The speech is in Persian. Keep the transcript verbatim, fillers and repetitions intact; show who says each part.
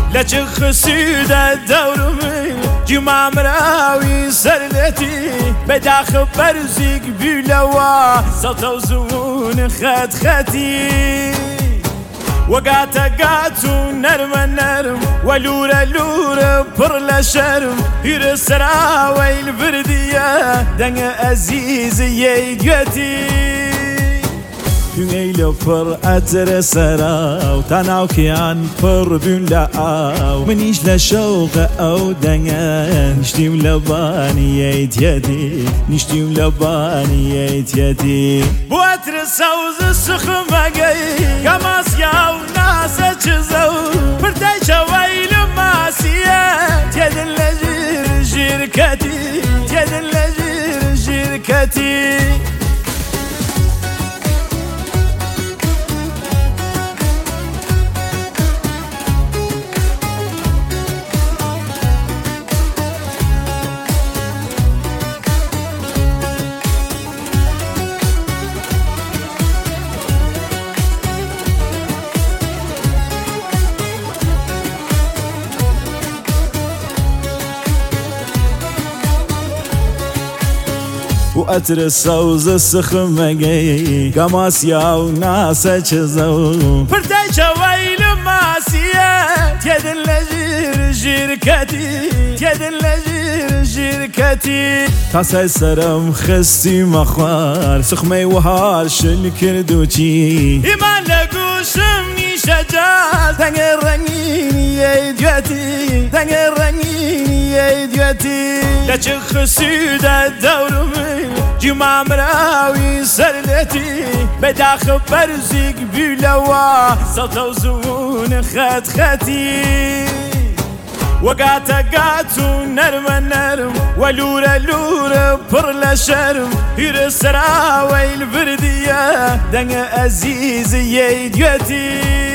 Speaker 1: لچ خسود دورمي جمع مراوي سرلتي بداخل برزيق بلوا سلطة زون خد خدي وقات قاتو نرم نرم ولورا لورا برلا شرم هير السراوي البردية دنگ عزيز يديتي Güneyli pır atır sarav Tanav kiyan pır bünlaav Min işle şoğu av dengen Niştim labaniyet yedi Niştim labaniyet yedi Bu atır savzı sıkıma gey Gamas yav nasa çizav Pırtay çavaylı masiyet Yedinle jir şirketi Yedinle jir şirketi وأتر الصوز السخمة جاي قماس ياو ناس أجزو برتاي شويل ماسيات يد اللجير شركتي يد اللجير شركتي تاسي سرم خستي مخوار سخمي وهار شل كردوتي إيمان لقوشم شجاع تنقر رنيني يا إديوتي تنقر رنيني يا إديوتي لچ خسود دورمي جمع مراوي سرلتي بداخل برزيق بلوا سلطة زون خد خدي وقات قاتو نرم نرم ولورا لورا برلا شرم هير السراوي البردية دنگ عزيز يا إديوتي